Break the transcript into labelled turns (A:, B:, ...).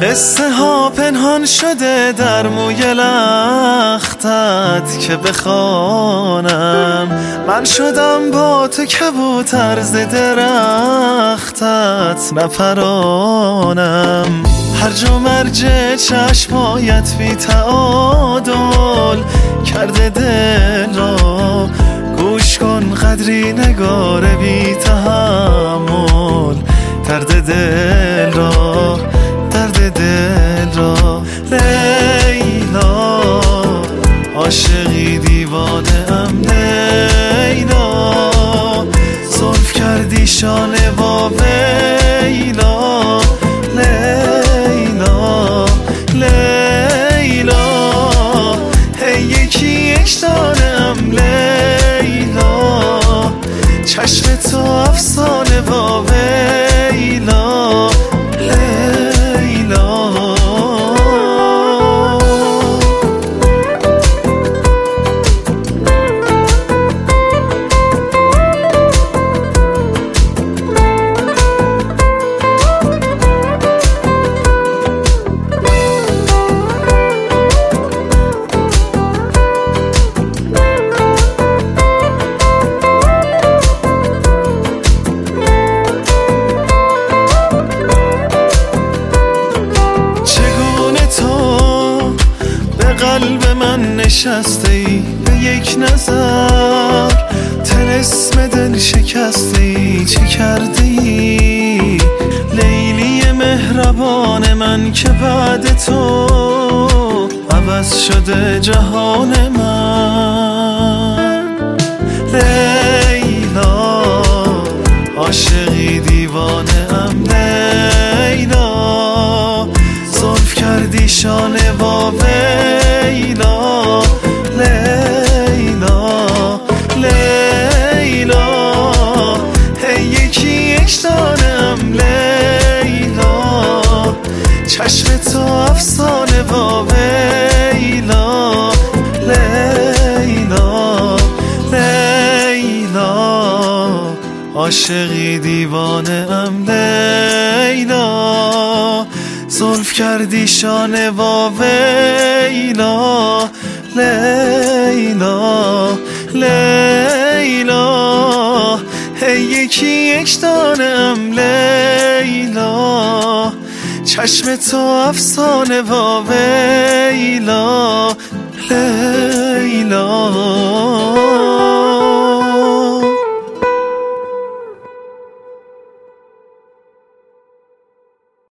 A: قصه ها پنهان شده در موی لختت که بخوانم. من شدم با تو کبوتر ز درختت نپرانم. هرج و مرج چشمایت بی تعادل کرده دل را. گوش کن قدری نگار بی تحمل درد دل را، درد دل را. لیلا عاشقی دیوانه ام لیلا. زلف کردی شانه با ویلا. لیلا لیلا هی یکی یک دانه ام لیلا. چشم تو افسانه با ویلا. لیلا قلب من نشسته ای به یک نظر. طلسم دل شکسته ای چه کرده ای؟ لیلی مهربان من که بعد تو عوض شده جهان من. لیلا عاشقی دیوانه ام لیلا. زلف کردی شانه با ویلا. لیلا لیلا هی یکی یک دانه ام لیلا. چشم تو افسانه با ویلا. لیلا لیلا عاشقی دیوانه ام لیلا. زلف کردی شانه با ویلا. لیلا لیلا هی یکی یک دانه ام لیلا. چشم تو افسانه با ویلا. لیلا